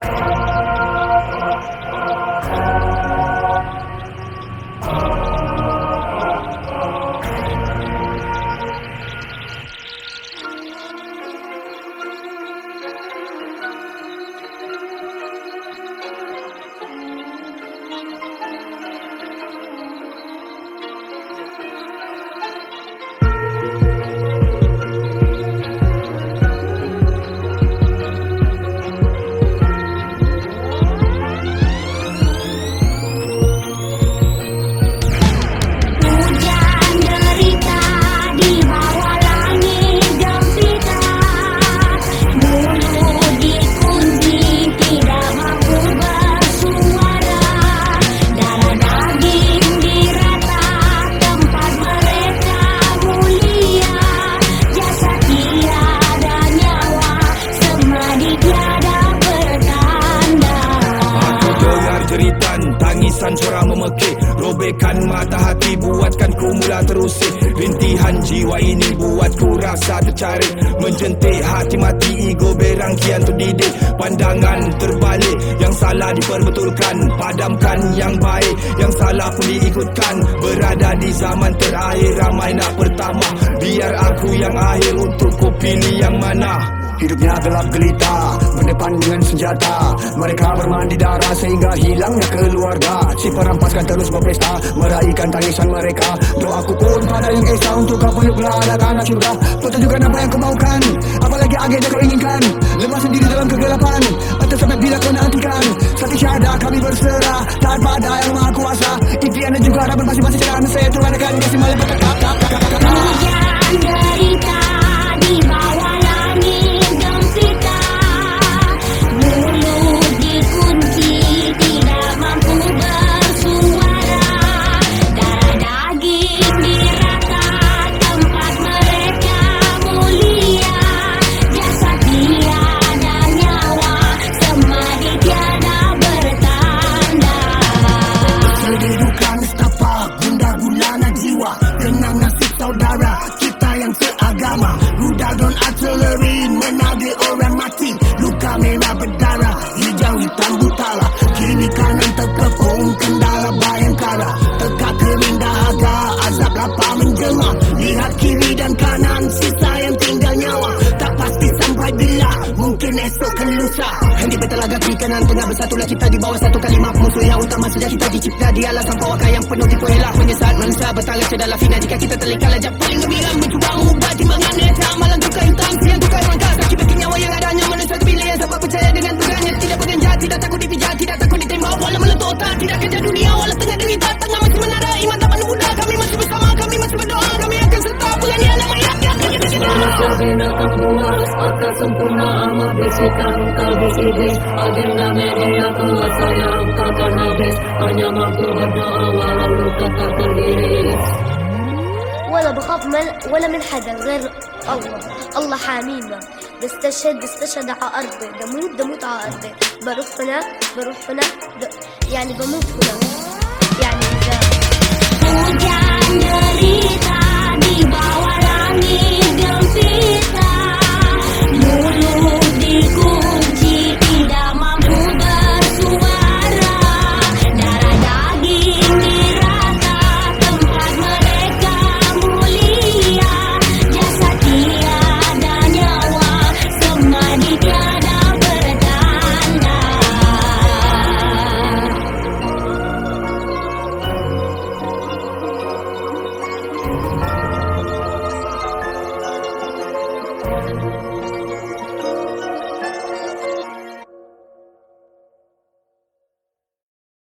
Tangisan suara memekik, robekan mata hati buatkan ku mula terusik. Rintihan jiwa ini buatku rasa tercarik, menjentik hati mati ego berang kian terdidik. Pandangan terbalik, yang salah diperbetulkan, padamkan yang baik, yang salah pun diikutkan. Berada di zaman terakhir ramai nak pertama, biar aku yang akhir untuk kau pilih yang mana. Hidupnya gelap gelita, berdepan dengan senjata. Mereka bermandi darah sehingga hilangnya keluarga. Si perampaskan terus berpesta, meraihkan tangisan mereka. Doaku pun pada yang esa untuk kau peluklah anak-anak syurga. Kau tunjukkan apa yang kau maukan, apalagi agenda kau inginkan. Lemah sendiri dalam kegelapan, entah sampai bila kau nantikan. Satu syahada kami berserah, taat pada yang maha kuasa. Impian dan juga harapan masing-masing jalan. Saya Tuhan akan kasih malam berkata. Hujan derita di bawah langit gempita, mulut dikunci tidak mampu bersuara. Darah daging dirata tempat mereka mulia. Jasad tiada nyawa, semadi tiada bertanda. Sedih duka nestapa, gundah gulana jiwa. Kenang nasib saudara kita yang seagama. Rudal dan artileri menagih orang mati. Luka merah berdarah, hijau hitam butala. Kiri kanan terkepung kendala bayangkara. Tekak kering dahaga, azab lapar menjelma. Lihat kiri dan kanan, sisa yang tinggal nyawa. Tak pasti sampai bila, mungkin esok ke lusa. Hendi bertelaga kiri kanan tengah bersatulah kita di bawah satu kalimah. Musuh yang utama sejak kita dicipta, dialah sang pawaka yang penuh tipu elak. Menyesat manusia bertangga dalam fina. Jika kita terleka lejap paling gembira, mencuba mengubah timbangan neta. Malam duka hitam, siang duka rangka. Sakit bagi nyawa yang adanya, manusia kebilian sebab percaya dengan Tuhannya. Tidak berganjat, tidak takut dipijak, tidak takut ditembak. Walau meletup otak, tidak kerja dunia. Walau tengah derita, tengah masih menara. Iman tak pandang muda, kami masih bersama. Kami masih berdoa, kami akan serta. Penganian nama rakyat, kami akan serta. Manusia binatang buas, akan sempurna amat bisikan kalbis iblis. Agenda media kuasa yang takkan habis, hanya mampu berdoa walau luka tak terhiris. ولا بخاف ولا من حدا غير الله حامينا. بستشهد على أرضي، بموت على أرضي. بروح هناك يعني بموت هناك. يعني إذا hujan derita di bawah langit gempita.